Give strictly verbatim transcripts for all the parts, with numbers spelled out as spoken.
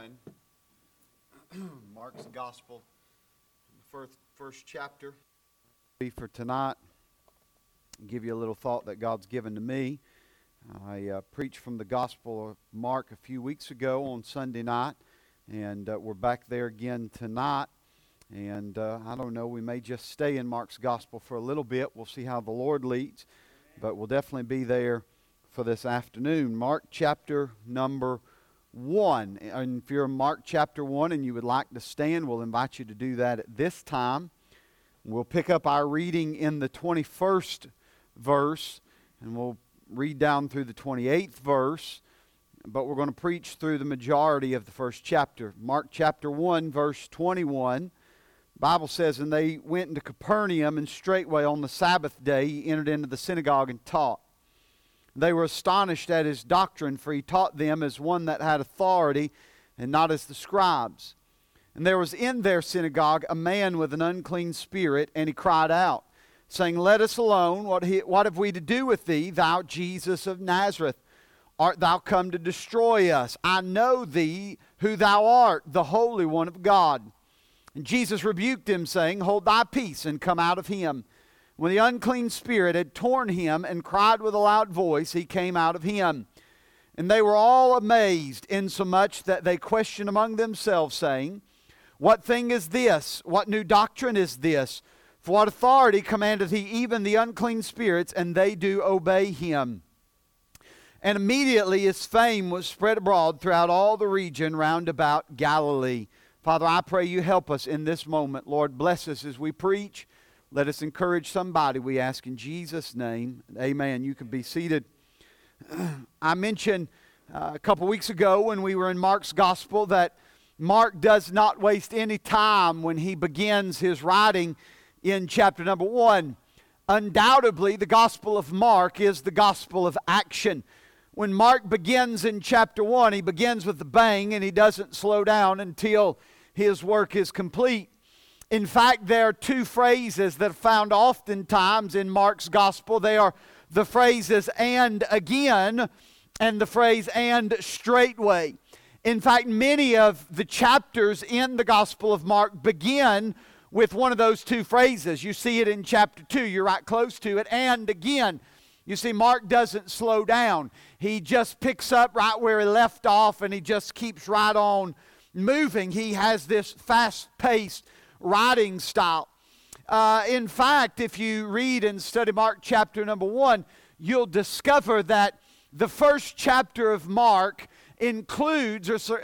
one, Mark's Gospel, first, first chapter. For tonight, give you a little thought that God's given to me. I uh, preached from the Gospel of Mark a few weeks ago on Sunday night, and uh, we're back there again tonight. And uh, I don't know, we may just stay in Mark's Gospel for a little bit. We'll see how the Lord leads, but we'll definitely be there for this afternoon. Mark chapter number one. And if you're in Mark chapter one and you would like to stand, we'll invite you to do that at this time. We'll pick up our reading in the twenty-first verse, and we'll read down through the twenty-eighth verse, but we're going to preach through the majority of the first chapter. Mark chapter one, verse twenty-one. The Bible says, "And they went into Capernaum, and straightway on the Sabbath day he entered into the synagogue and taught. They were astonished at his doctrine, for he taught them as one that had authority, and not as the scribes. And there was in their synagogue a man with an unclean spirit, and he cried out, saying, Let us alone, what, he, what have we to do with thee, thou Jesus of Nazareth? Art thou come to destroy us? I know thee, who thou art, the Holy One of God. And Jesus rebuked him, saying, Hold thy peace, and come out of him. When the unclean spirit had torn him and cried with a loud voice, he came out of him. And they were all amazed, insomuch that they questioned among themselves, saying, What thing is this? What new doctrine is this? For what authority commandeth he even the unclean spirits, and they do obey him? And immediately his fame was spread abroad throughout all the region round about Galilee." Father, I pray you help us in this moment. Lord, bless us as we preach. Let us encourage somebody, we ask in Jesus' name. Amen. You can be seated. I mentioned uh, a couple weeks ago when we were in Mark's Gospel that Mark does not waste any time when he begins his writing in chapter number one. Undoubtedly, the Gospel of Mark is the Gospel of action. When Mark begins in chapter one, he begins with a bang, and he doesn't slow down until his work is complete. In fact, there are two phrases that are found oftentimes in Mark's Gospel. They are the phrases "and again" and the phrase "and straightway." In fact, many of the chapters in the Gospel of Mark begin with one of those two phrases. You see it in chapter two. You're right close to it. "And again." You see, Mark doesn't slow down. He just picks up right where he left off, and he just keeps right on moving. He has this fast-paced writing style. Uh, in fact, if you read and study Mark chapter number one, you'll discover that the first chapter of Mark includes or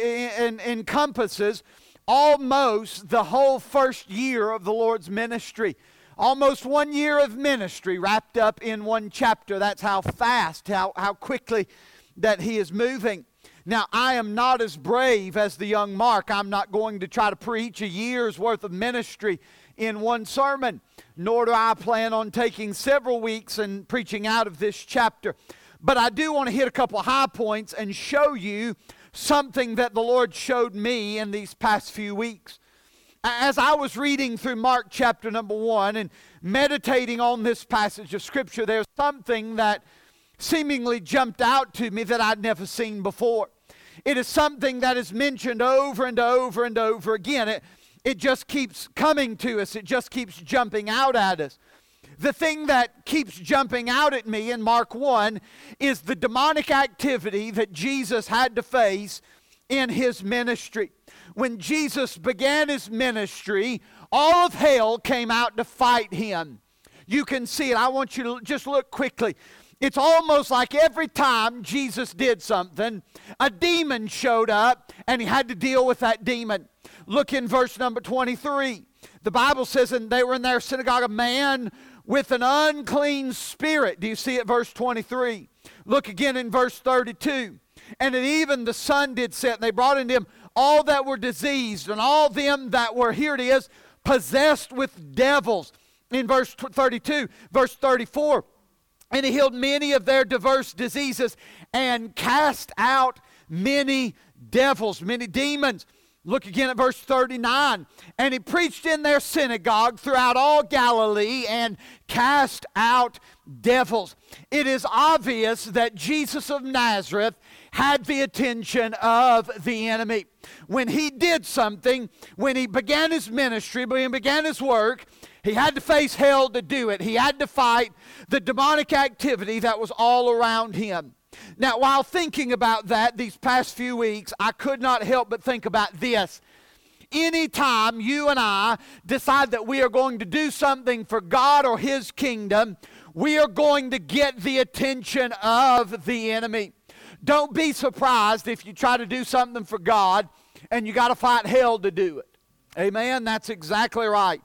encompasses almost the whole first year of the Lord's ministry. Almost one year of ministry wrapped up in one chapter. That's how fast, how, how quickly that he is moving. Now, I am not as brave as the young Mark. I'm not going to try to preach a year's worth of ministry in one sermon, nor do I plan on taking several weeks and preaching out of this chapter. But I do want to hit a couple of high points and show you something that the Lord showed me in these past few weeks. As I was reading through Mark chapter number one and meditating on this passage of Scripture, there's something that seemingly jumped out to me that I'd never seen before. It is something that is mentioned over and over and over again. It, it just keeps coming to us. It just keeps jumping out at us. The thing that keeps jumping out at me in Mark one is the demonic activity that Jesus had to face in his ministry. When Jesus began his ministry, all of hell came out to fight him. You can see it. I want you to just look quickly. It's almost like every time Jesus did something, a demon showed up and he had to deal with that demon. Look in verse number twenty-three. The Bible says, and they were in their synagogue, a man with an unclean spirit. Do you see it? Verse twenty-three. Look again in verse thirty-two. And it even the sun did set, and they brought into him all that were diseased, and all them that were, here it is, possessed with devils. In verse thirty-two, verse thirty-four. And he healed many of their diverse diseases and cast out many devils, many demons. Look again at verse thirty-nine. And he preached in their synagogue throughout all Galilee and cast out devils. It is obvious that Jesus of Nazareth had the attention of the enemy. When he did something, when he began his ministry, when he began his work, he had to face hell to do it. He had to fight the demonic activity that was all around him. Now, while thinking about that these past few weeks, I could not help but think about this. Anytime you and I decide that we are going to do something for God or His kingdom, we are going to get the attention of the enemy. Don't be surprised if you try to do something for God and you got to fight hell to do it. Amen? That's exactly right.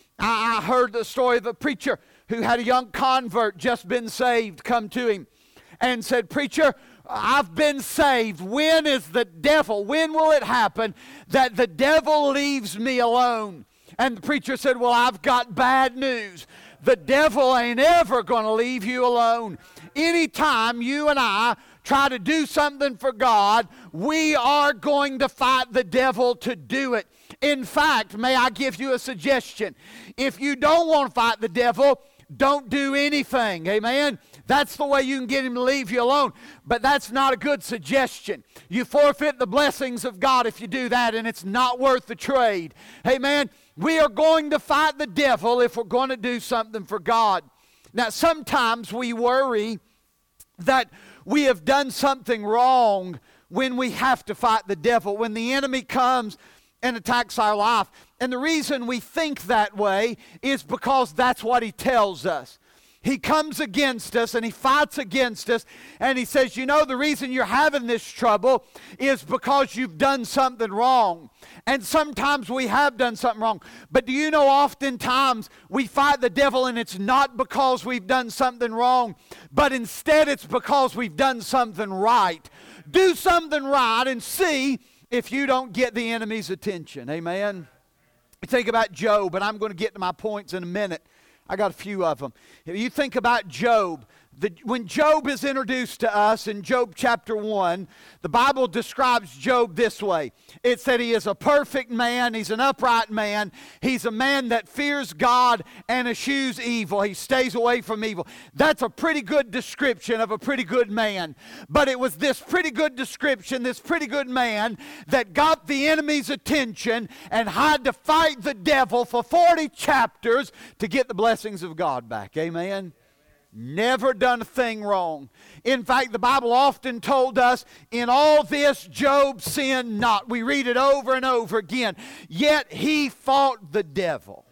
I, I heard the story of a preacher who had a young convert just been saved come to him and said, "Preacher, I've been saved. When is the devil, when will it happen that the devil leaves me alone?" And the preacher said, "Well, I've got bad news. The devil ain't ever going to leave you alone. Anytime you and I try to do something for God, we are going to fight the devil to do it. In fact, may I give you a suggestion? If you don't want to fight the devil, don't do anything." Amen? That's the way you can get him to leave you alone. But that's not a good suggestion. You forfeit the blessings of God if you do that, and it's not worth the trade. Amen? We are going to fight the devil if we're going to do something for God. Now, sometimes we worry that we have done something wrong when we have to fight the devil, when the enemy comes and attacks our life. And the reason we think that way is because that's what he tells us. He comes against us and he fights against us and he says, you know, the reason you're having this trouble is because you've done something wrong. And sometimes we have done something wrong. But do you know, oftentimes we fight the devil and it's not because we've done something wrong, but instead it's because we've done something right. Do something right and see if you don't get the enemy's attention. Amen? You think about Job, and I'm going to get to my points in a minute. I got a few of them. If you think about Job, the, when Job is introduced to us in Job chapter one, the Bible describes Job this way. It said he is a perfect man. He's an upright man. He's a man that fears God and eschews evil. He stays away from evil. That's a pretty good description of a pretty good man. But it was this pretty good description, this pretty good man, that got the enemy's attention and had to fight the devil for forty chapters to get the blessings of God back. Amen? Never done a thing wrong. In fact, the Bible often told us, in all this Job sinned not. We read it over and over again. Yet he fought the devil.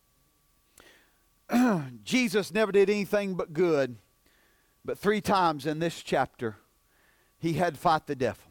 Jesus never did anything but good. But three times in this chapter, he had to fight the devil.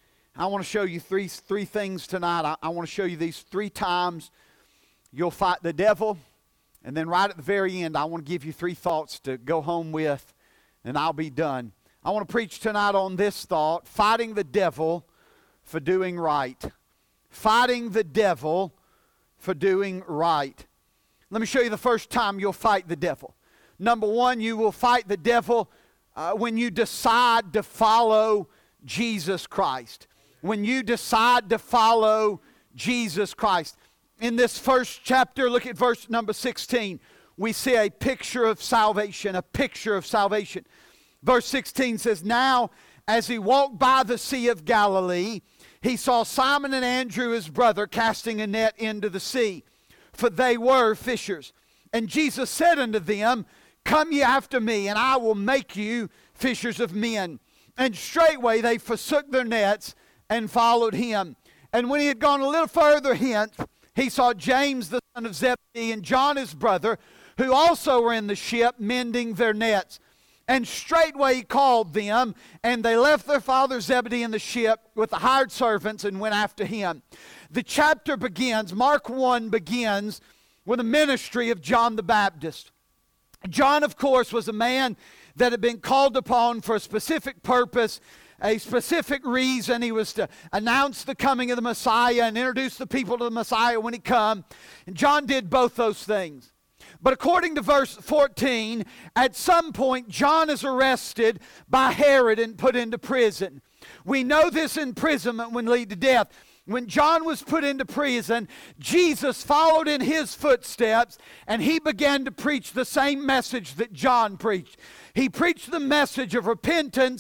I want to show you three, three things tonight. I, I want to show you these three times you'll fight the devil. And then right at the very end, I want to give you three thoughts to go home with, and I'll be done. I want to preach tonight on this thought: fighting the devil for doing right. Fighting the devil for doing right. Let me show you the first time you'll fight the devil. Number one, you will fight the devil uh, when you decide to follow Jesus Christ. When you decide to follow Jesus Christ. In this first chapter, look at verse number sixteen. We see a picture of salvation, a picture of salvation. Verse sixteen says, "Now, as he walked by the Sea of Galilee, he saw Simon and Andrew, his brother, casting a net into the sea, for they were fishers. And Jesus said unto them, Come ye after me, and I will make you fishers of men. And straightway they forsook their nets and followed him. And when he had gone a little further hence, he saw James the son of Zebedee and John his brother, who also were in the ship, mending their nets. And straightway he called them, and they left their father Zebedee in the ship with the hired servants and went after him." The chapter begins, Mark one begins, with a ministry of John the Baptist. John, of course, was a man that had been called upon for a specific purpose, a specific reason. He was to announce the coming of the Messiah and introduce the people to the Messiah when he come. And John did both those things. But according to verse fourteen, at some point John is arrested by Herod and put into prison. We know this imprisonment would lead to death. When John was put into prison, Jesus followed in his footsteps, and he began to preach the same message that John preached. He preached the message of repentance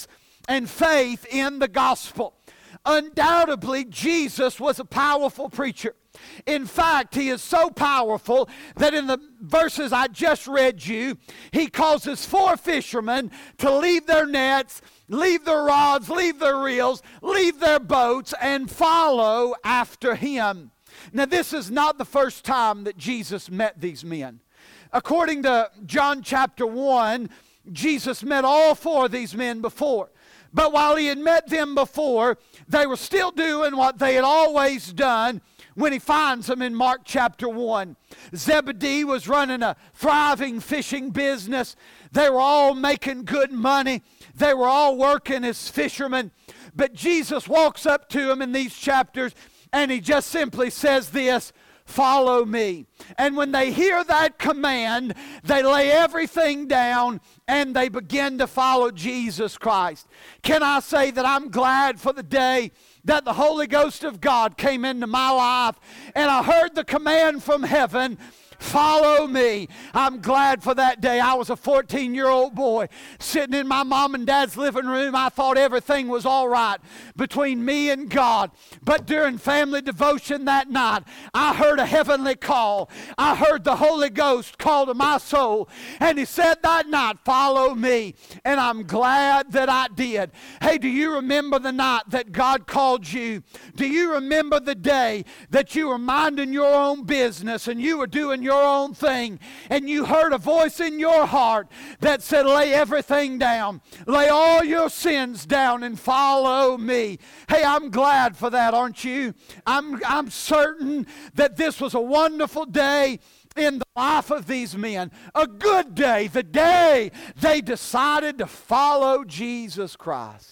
and faith in the gospel. Undoubtedly, Jesus was a powerful preacher. In fact, he is so powerful that in the verses I just read you, he causes four fishermen to leave their nets, leave their rods, leave their reels, leave their boats, and follow after him. Now, this is not the first time that Jesus met these men. According to John chapter one, Jesus met all four of these men before. But while he had met them before, they were still doing what they had always done when he finds them in Mark chapter one. Zebedee was running a thriving fishing business. They were all making good money. They were all working as fishermen. But Jesus walks up to them in these chapters and he just simply says this, "Follow me." And when they hear that command, they lay everything down and they begin to follow Jesus Christ. Can I say that I'm glad for the day that the Holy Ghost of God came into my life and I heard the command from heaven, "Follow me." I'm glad for that day. I was a fourteen-year-old boy sitting in my mom and dad's living room. I thought everything was all right between me and God. But during family devotion that night, I heard a heavenly call. I heard the Holy Ghost call to my soul. And he said that night, "Follow me." And I'm glad that I did. Hey, do you remember the night that God called you? Do you remember the day that you were minding your own business and you were doing your own thing, and you heard a voice in your heart that said, "Lay everything down. Lay all your sins down and follow me"? Hey, I'm glad for that, aren't you? I'm, I'm certain that this was a wonderful day in the life of these men. A good day, the day they decided to follow Jesus Christ.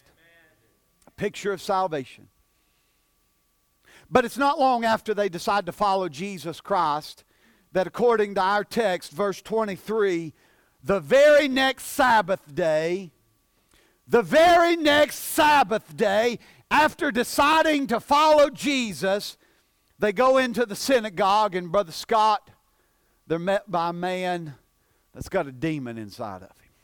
A picture of salvation. But it's not long after they decide to follow Jesus Christ that, according to our text, verse twenty-three, the very next Sabbath day, the very next Sabbath day, after deciding to follow Jesus, they go into the synagogue, and Brother Scott, they're met by a man that's got a demon inside of him.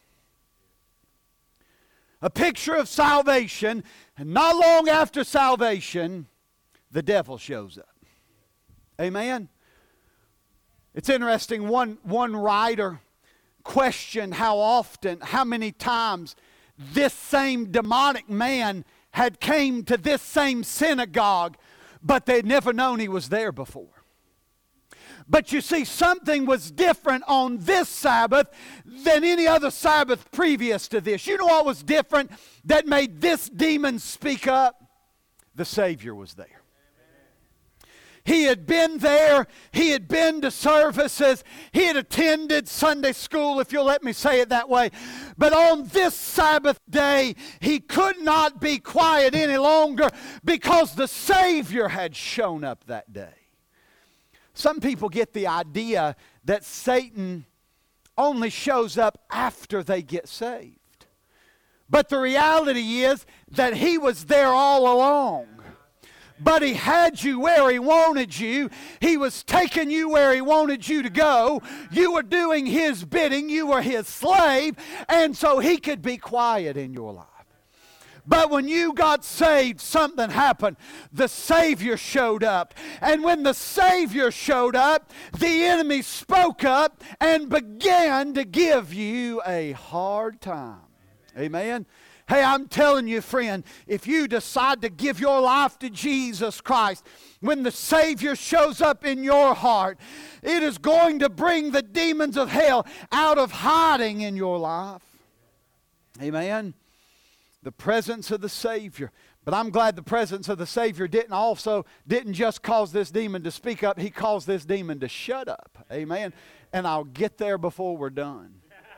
A picture of salvation, and not long after salvation, the devil shows up. Amen? It's interesting, one, one writer questioned how often, how many times this same demonic man had came to this same synagogue, but they'd never known he was there before. But you see, something was different on this Sabbath than any other Sabbath previous to this. You know what was different that made this demon speak up? The Savior was there. He had been there. He had been to services. He had attended Sunday school, if you'll let me say it that way. But on this Sabbath day, he could not be quiet any longer because the Savior had shown up that day. Some people get the idea that Satan only shows up after they get saved. But the reality is that he was there all along. But he had you where he wanted you. He was taking you where he wanted you to go. You were doing his bidding. You were his slave. And so he could be quiet in your life. But when you got saved, something happened. The Savior showed up. And when the Savior showed up, the enemy spoke up and began to give you a hard time. Amen? Hey, I'm telling you, friend, if you decide to give your life to Jesus Christ, when the Savior shows up in your heart, it is going to bring the demons of hell out of hiding in your life. Amen? The presence of the Savior. But I'm glad the presence of the Savior didn't also, didn't just cause this demon to speak up. He caused this demon to shut up. Amen? And I'll get there before we're done.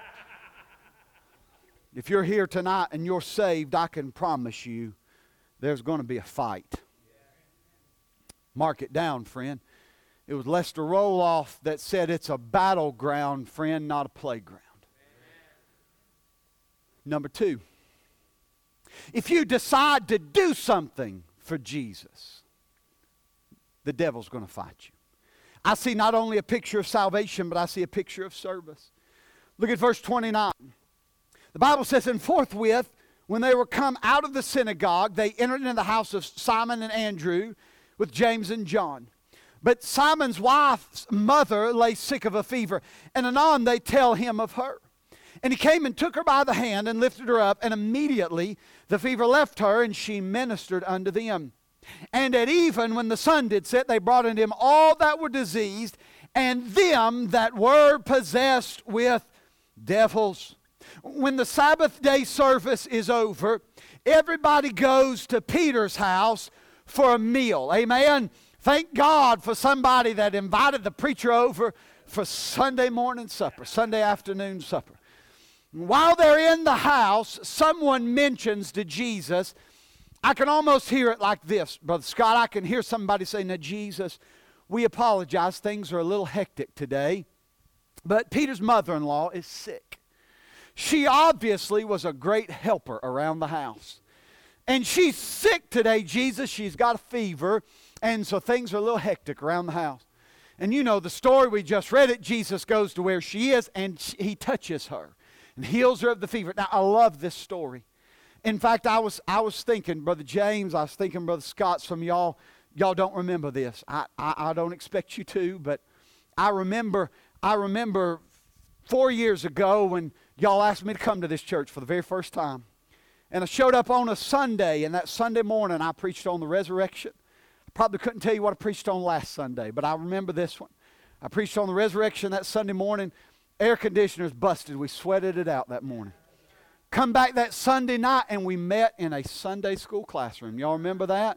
If you're here tonight and you're saved, I can promise you there's going to be a fight. Mark it down, friend. It was Lester Roloff that said it's a battleground, friend, not a playground. Number two, if you decide to do something for Jesus, the devil's going to fight you. I see not only a picture of salvation, but I see a picture of service. Look at verse twenty-nine. The Bible says, "And forthwith, When they were come out of the synagogue, they entered into the house of Simon and Andrew with James and John. But Simon's wife's mother lay sick of a fever, and anon they tell him of her. And he came and took her by the hand and lifted her up, and immediately the fever left her, and she ministered unto them. And at even, when the sun did set, they brought unto him all that were diseased, and them that were possessed with devils. When the Sabbath day service is over, everybody goes to Peter's house for a meal. Amen. Thank God for somebody that invited the preacher over for Sunday morning supper, Sunday afternoon supper. While they're in the house, someone mentions to Jesus, I can almost hear it like this, Brother Scott. I can hear somebody say, now Jesus, we apologize. Things are a little hectic today. But Peter's mother-in-law is sick. She obviously was a great helper around the house. And she's sick today, Jesus. She's got a fever. And so things are a little hectic around the house. And you know the story, we just read it. Jesus goes to where she is and he touches her and heals her of the fever. Now, I love this story. In fact, I was I was thinking, Brother James, I was thinking, Brother Scott, some of y'all, y'all don't remember this. I, I, I don't expect you to, but I remember, I remember four years ago when y'all asked me to come to this church for the very first time. And I showed up on a Sunday, and that Sunday morning I preached on the resurrection. I probably couldn't tell you what I preached on last Sunday, but I remember this one. I preached on the resurrection that Sunday morning. Air conditioners busted. We sweated it out that morning. Come back that Sunday night, and we met in a Sunday school classroom. Y'all remember that?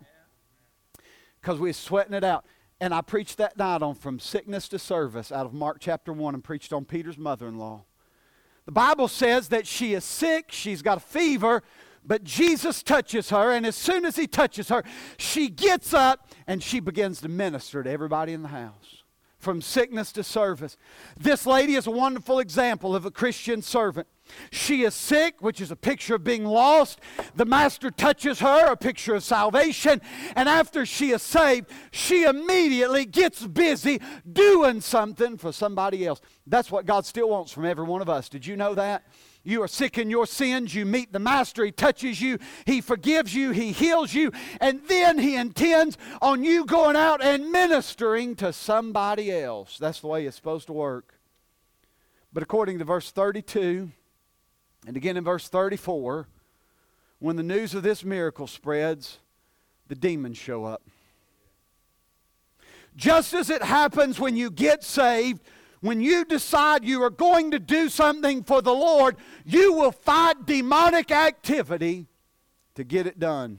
Because we were sweating it out. And I preached that night on From Sickness to Service out of Mark chapter one and preached on Peter's mother-in-law. The Bible says that she is sick, she's got a fever, but Jesus touches her, and as soon as he touches her, she gets up and she begins to minister to everybody in the house. From sickness to service. This lady is a wonderful example of a Christian servant. She is sick, which is a picture of being lost. The master touches her, a picture of salvation. And after she is saved, she immediately gets busy doing something for somebody else. That's what God still wants from every one of us. Did you know that? You are sick in your sins. You meet the master. He touches you. He forgives you. He heals you. And then he intends on you going out and ministering to somebody else. That's the way it's supposed to work. But according to verse thirty-two, and again in verse thirty-four, when the news of this miracle spreads, the demons show up. Just as it happens when you get saved, when you decide you are going to do something for the Lord, you will fight demonic activity to get it done.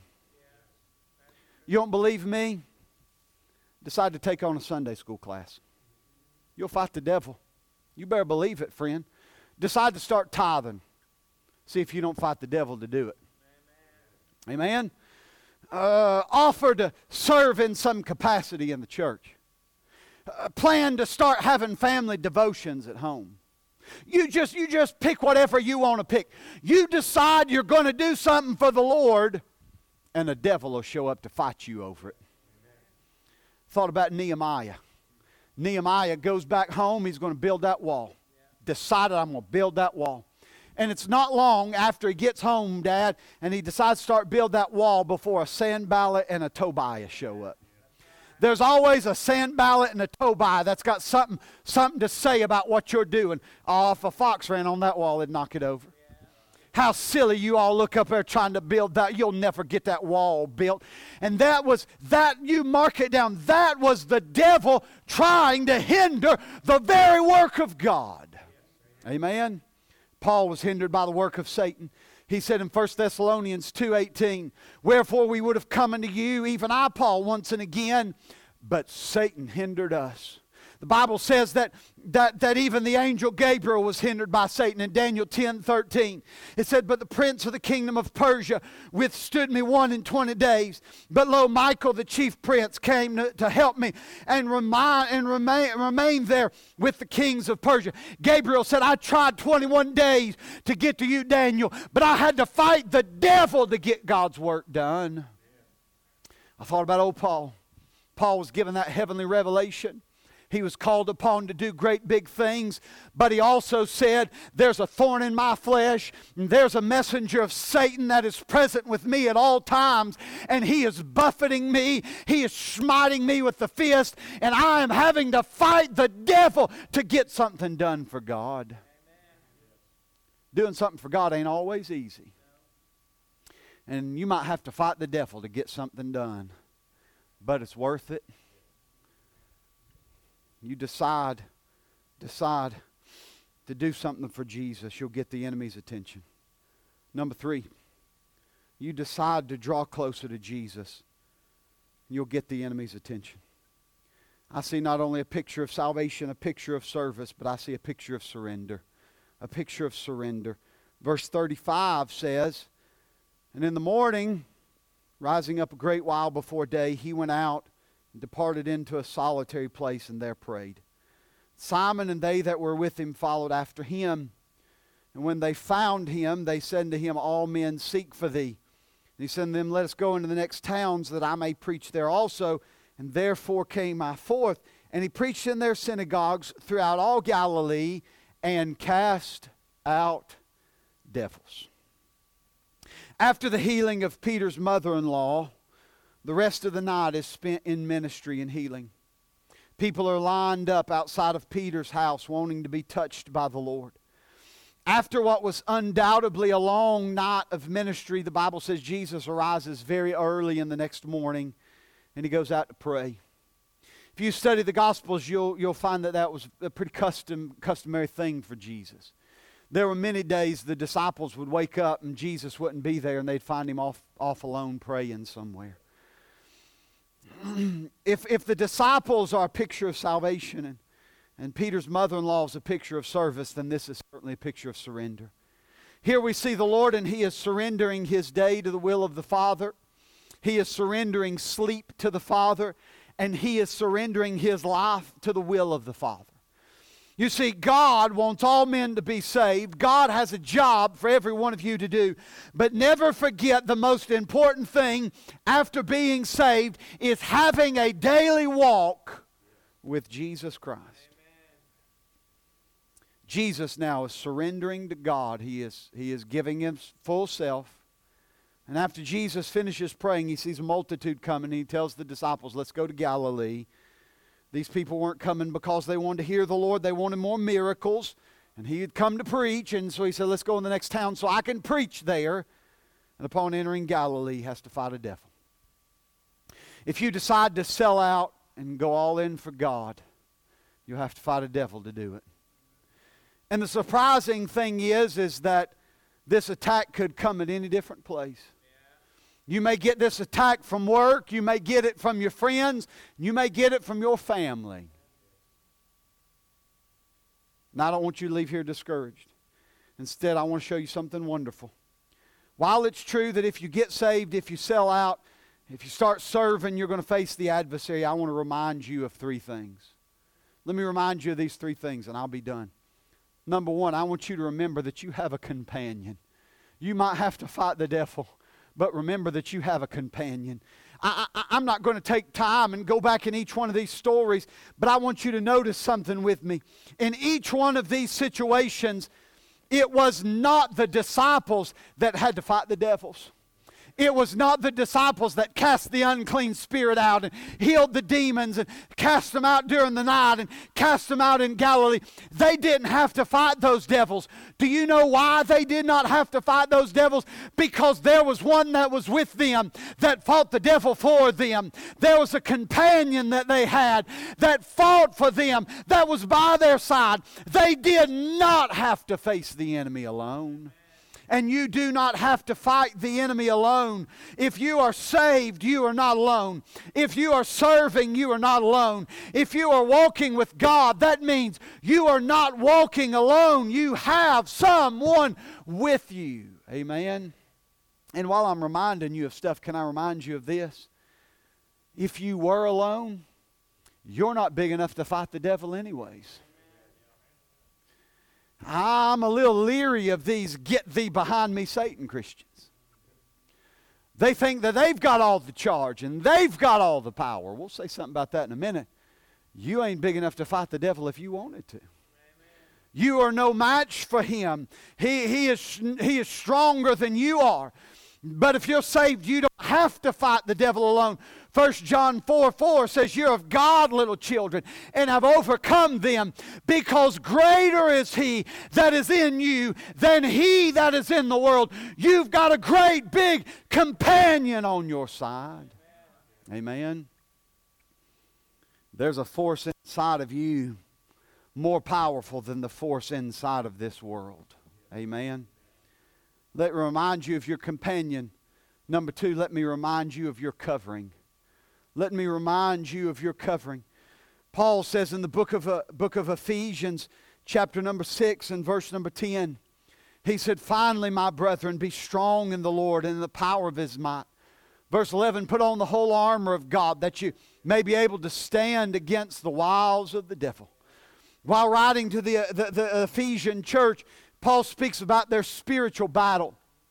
You don't believe me? Decide to take on a Sunday school class. You'll fight the devil. You better believe it, friend. Decide to start tithing. See if you don't fight the devil to do it. Amen? Amen? Uh, offer to serve in some capacity in the church. Uh, plan to start having family devotions at home. You just, you just pick whatever you want to pick. You decide you're going to do something for the Lord, and the devil will show up to fight you over it. Thought about Nehemiah. Nehemiah goes back home. He's going to build that wall. Decided, I'm going to build that wall. And it's not long after he gets home, Dad, and he decides to start build that wall before a Sanballat and a Tobiah show up. There's always a Sanballat and a Tobiah that's got something, something to say about what you're doing. Oh, if a fox ran on that wall, it'd knock it over. How silly you all look up there trying to build that. You'll never get that wall built. And that was, that you mark it down, that was the devil trying to hinder the very work of God. Amen? Paul was hindered by the work of Satan. He said in First Thessalonians two eighteen, wherefore we would have come unto you, even I, Paul, once and again, but Satan hindered us. The Bible says that, that, that even the angel Gabriel was hindered by Satan in Daniel ten thirteen. It said, but the prince of the kingdom of Persia withstood me one and twenty days. But lo, Michael the chief prince came to, to help me and, remind, and remain, remained there with the kings of Persia. Gabriel said, I tried twenty-one days to get to you, Daniel, but I had to fight the devil to get God's work done. I thought about old Paul. Paul was given that heavenly revelation. He was called upon to do great big things, but he also said, there's a thorn in my flesh, and there's a messenger of Satan that is present with me at all times, and he is buffeting me, he is smiting me with the fist, and I am having to fight the devil to get something done for God. Amen. Doing something for God ain't always easy. And you might have to fight the devil to get something done, but it's worth it. You decide, decide to do something for Jesus, you'll get the enemy's attention. Number three, you decide to draw closer to Jesus, you'll get the enemy's attention. I see not only a picture of salvation, a picture of service, but I see a picture of surrender. A picture of surrender. Verse thirty-five says, and in the morning, rising up a great while before day, he went out and departed into a solitary place and there prayed. Simon and they that were with him followed after him. And when they found him, they said unto him, all men seek for thee. And he said unto them, let us go into the next towns that I may preach there also. And therefore came I forth. And he preached in their synagogues throughout all Galilee and cast out devils. After the healing of Peter's mother-in-law, the rest of the night is spent in ministry and healing. People are lined up outside of Peter's house wanting to be touched by the Lord. After what was undoubtedly a long night of ministry, the Bible says Jesus arises very early in the next morning and he goes out to pray. If you study the Gospels, you'll, you'll find that that was a pretty custom, customary thing for Jesus. There were many days the disciples would wake up and Jesus wouldn't be there and they'd find him off, off alone praying somewhere. if, if the disciples are a picture of salvation and, and Peter's mother-in-law is a picture of service, then this is certainly a picture of surrender. Here we see the Lord and he is surrendering his day to the will of the Father. He is surrendering sleep to the Father, and he is surrendering his life to the will of the Father. You see, God wants all men to be saved. God has a job for every one of you to do. But never forget the most important thing after being saved is having a daily walk with Jesus Christ. Amen. Jesus now is surrendering to God. He is, he is giving him full self. And after Jesus finishes praying, he sees a multitude coming. And he tells the disciples, let's go to Galilee. These people weren't coming because they wanted to hear the Lord. They wanted more miracles. And he had come to preach. And so he said, let's go in the next town so I can preach there. And upon entering Galilee, he has to fight a devil. If you decide to sell out and go all in for God, you'll have to fight a devil to do it. And the surprising thing is, is that this attack could come at any different place. You may get this attack from work. You may get it from your friends. You may get it from your family. And I don't want you to leave here discouraged. Instead, I want to show you something wonderful. While it's true that if you get saved, if you sell out, if you start serving, you're going to face the adversary, I want to remind you of three things. Let me remind you of these three things and I'll be done. Number one, I want you to remember that you have a companion. You might have to fight the devil, but remember that you have a companion. I, I, I'm not going to take time and go back in each one of these stories, but I want you to notice something with me. In each one of these situations, it was not the disciples that had to fight the devils. It was not the disciples that cast the unclean spirit out and healed the demons and cast them out during the night and cast them out in Galilee. They didn't have to fight those devils. Do you know why they did not have to fight those devils? Because there was one that was with them that fought the devil for them. There was a companion that they had that fought for them, that was by their side. They did not have to face the enemy alone. And you do not have to fight the enemy alone. If you are saved, you are not alone. If you are serving, you are not alone. If you are walking with God, that means you are not walking alone. You have someone with you. Amen. And while I'm reminding you of stuff, can I remind you of this? If you were alone, you're not big enough to fight the devil anyways. I'm a little leery of these get thee behind me Satan Christians. They think that they've got all the charge and they've got all the power. We'll say something about that in a minute. you ain't big enough to fight the devil if you wanted to. You are no match for him. He, he, is, he is stronger than you are. But if you're saved, you don't have to fight the devil alone. First John four four says, you're of God, little children, and have overcome them, because greater is he that is in you than he that is in the world. You've got a great big companion on your side. Amen. There's a force inside of you more powerful than the force inside of this world. Amen. Let me remind you of your companion. Number two, let me remind you of your covering. Let me remind you of your covering. Paul says in the book of, uh, book of Ephesians, chapter number six and verse number ten, he said, finally, my brethren, be strong in the Lord and in the power of his might. Verse eleven, put on the whole armor of God, that you may be able to stand against the wiles of the devil. While writing to the, the, the Ephesian church, Paul speaks about their spiritual battle.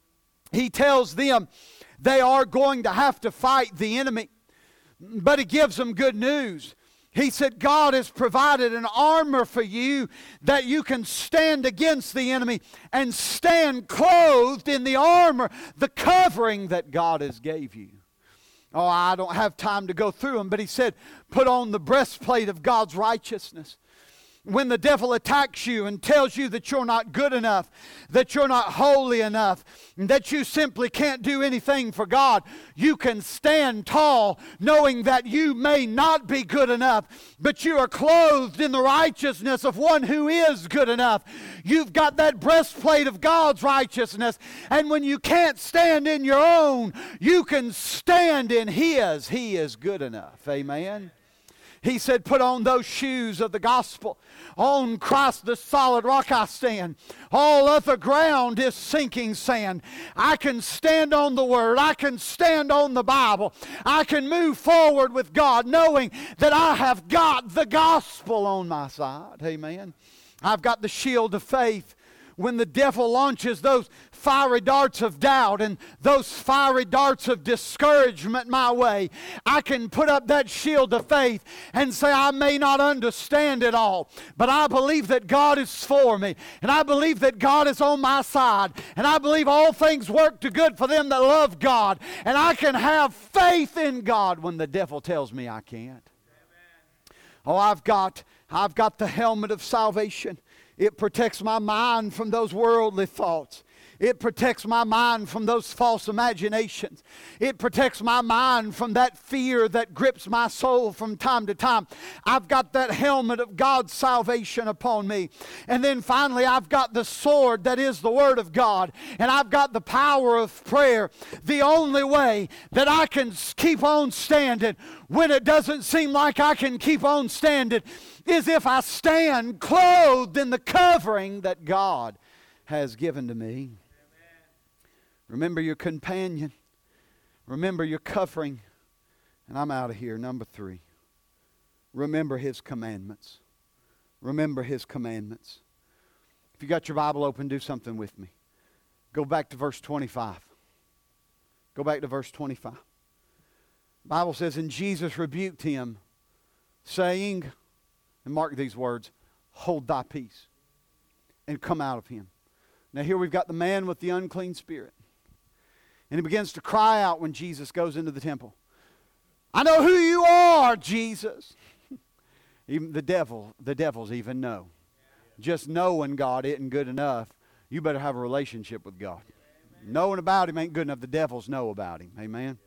He tells them they are going to have to fight the enemy, but he gives them good news. He said, God has provided an armor for you that you can stand against the enemy and stand clothed in the armor, the covering that God has gave you. Oh, I don't have time to go through them, but he said, put on the breastplate of God's righteousness. When the devil attacks you and tells you that you're not good enough, that you're not holy enough, and that you simply can't do anything for God, you can stand tall knowing that you may not be good enough, but you are clothed in the righteousness of one who is good enough. You've got that breastplate of God's righteousness, and when you can't stand in your own, you can stand in His. He is good enough. Amen. He said, put on those shoes of the gospel. On Christ the solid rock I stand. All other ground is sinking sand. I can stand on the Word. I can stand on the Bible. I can move forward with God knowing that I have got the gospel on my side. Amen. I've got the shield of faith. When the devil launches those fiery darts of doubt and those fiery darts of discouragement my way, I can put up that shield of faith and say, I may not understand it all, but I believe that God is for me, and I believe that God is on my side, and I believe all things work to good for them that love God, and I can have faith in God when the devil tells me I can't. Oh, I've got, I've got the helmet of salvation. It protects my mind from those worldly thoughts. It protects my mind from those false imaginations. It protects my mind from that fear that grips my soul from time to time. I've got that helmet of God's salvation upon me. And then finally, I've got the sword that is the Word of God. And I've got the power of prayer. The only way that I can keep on standing when it doesn't seem like I can keep on standing is if I stand clothed in the covering that God has given to me. Remember your companion. Remember your covering. And I'm out of here. Number three. Remember His commandments. Remember His commandments. If you got your Bible open, do something with me. Go back to verse twenty-five. Go back to verse twenty-five. The Bible says, and Jesus rebuked him, saying, and mark these words, hold thy peace, and come out of him. Now here we've got the man with the unclean spirit. And he begins to cry out when Jesus goes into the temple. I know who you are, Jesus. Even the devil, the devils even know. Just knowing God isn't good enough. You better have a relationship with God. Knowing about Him ain't good enough. The devils know about Him. Amen.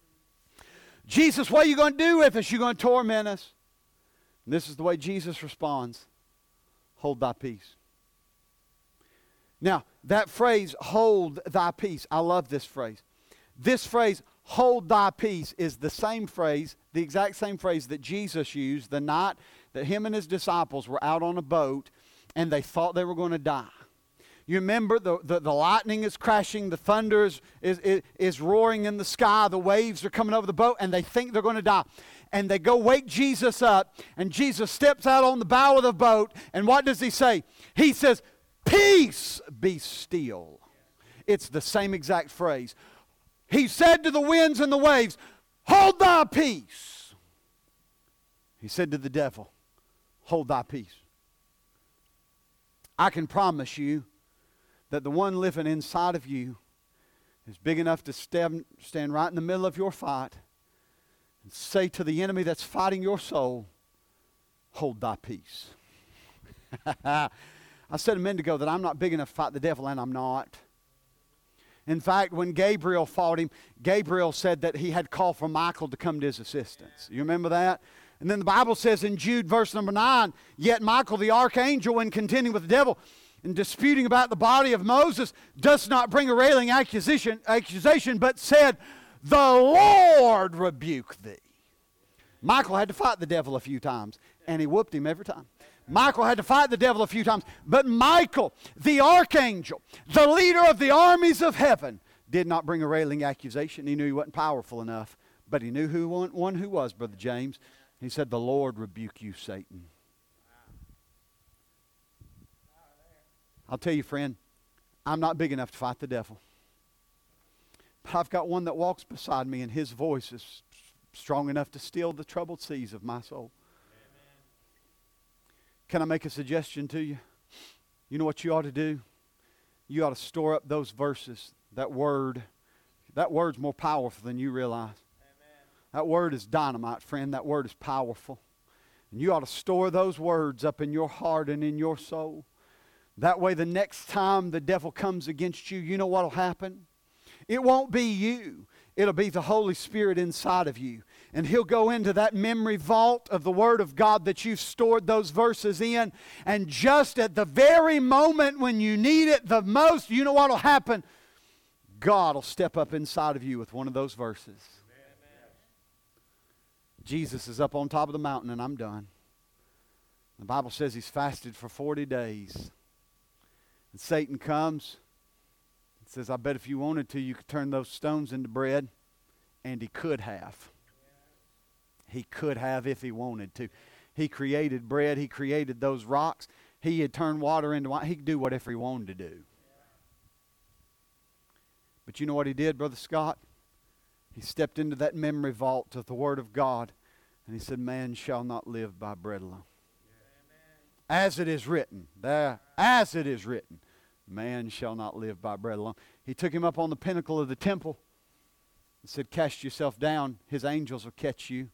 Jesus, what are you going to do with us? You're going to torment us. And this is the way Jesus responds. Hold thy peace. Now, that phrase, hold thy peace, I love this phrase. This phrase, hold thy peace, is the same phrase, the exact same phrase that Jesus used the night that Him and His disciples were out on a boat and they thought they were going to die. You remember the, the, the lightning is crashing, the thunder is, is, is, is roaring in the sky, the waves are coming over the boat, and they think they're going to die. And they go wake Jesus up, and Jesus steps out on the bow of the boat, and what does He say? He says, peace, be still. It's the same exact phrase. He said to the winds and the waves, hold thy peace. He said to the devil, hold thy peace. I can promise you that the one living inside of you is big enough to stand, stand right in the middle of your fight and say to the enemy that's fighting your soul, hold thy peace. I said a minute ago that I'm not big enough to fight the devil, and I'm not. In fact, when Gabriel fought him, Gabriel said that he had called for Michael to come to his assistance. You remember that? And then the Bible says in Jude, verse number nine, yet Michael the archangel, when contending with the devil and disputing about the body of Moses, does not bring a railing accusation, accusation, but said, the Lord rebuke thee. Michael had to fight the devil a few times, and he whooped him every time. Michael had to fight the devil a few times, but Michael, the archangel, the leader of the armies of heaven, did not bring a railing accusation. He knew he wasn't powerful enough, but he knew who one, one who was, Brother James. He said, the Lord rebuke you, Satan. I'll tell you, friend, I'm not big enough to fight the devil. But I've got one that walks beside me, and his voice is strong enough to still the troubled seas of my soul. Amen. Can I make a suggestion to you? You know what you ought to do? You ought to store up those verses, that word. That word's more powerful than you realize. Amen. That word is dynamite, friend. That word is powerful. And you ought to store those words up in your heart and in your soul. That way the next time the devil comes against you, you know what will happen? It won't be you. It'll be the Holy Spirit inside of you. And He'll go into that memory vault of the Word of God that you've stored those verses in. And just at the very moment when you need it the most, you know what will happen? God will step up inside of you with one of those verses. Amen. Jesus is up on top of the mountain, and I'm done. The Bible says He's fasted for forty days. And Satan comes and says, I bet if you wanted to, you could turn those stones into bread. And he could have. He could have if he wanted to. He created bread. He created those rocks. He had turned water into wine. He could do whatever he wanted to do. But you know what he did, Brother Scott? He stepped into that memory vault of the Word of God. And he said, man shall not live by bread alone. As it is written, there, as it is written, man shall not live by bread alone. He took him up on the pinnacle of the temple and said, cast yourself down. His angels will catch you.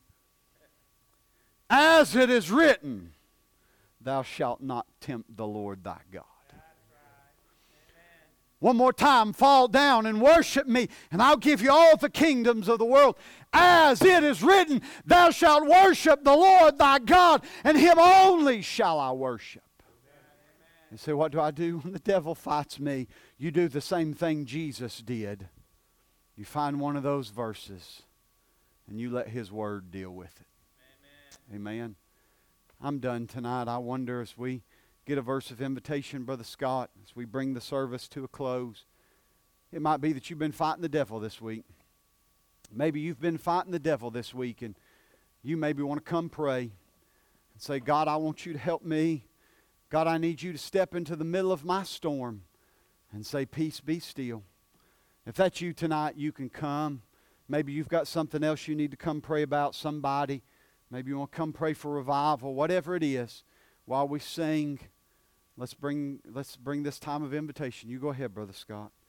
As it is written, thou shalt not tempt the Lord thy God. One more time, fall down and worship me, and I'll give you all the kingdoms of the world. As it is written, thou shalt worship the Lord thy God, and Him only shall I worship. You say, what do I do when the devil fights me? You do the same thing Jesus did. You find one of those verses, and you let His Word deal with it. Amen. Amen. I'm done tonight. I wonder as we get a verse of invitation, Brother Scott, as we bring the service to a close. It might be that you've been fighting the devil this week. Maybe you've been fighting the devil this week, and you maybe want to come pray and say, God, I want you to help me. God, I need you to step into the middle of my storm and say, peace, be still. If that's you tonight, you can come. Maybe you've got something else you need to come pray about, somebody. Maybe you want to come pray for revival, whatever it is. While we sing, let's bring let's bring this time of invitation. You go ahead, Brother Scott.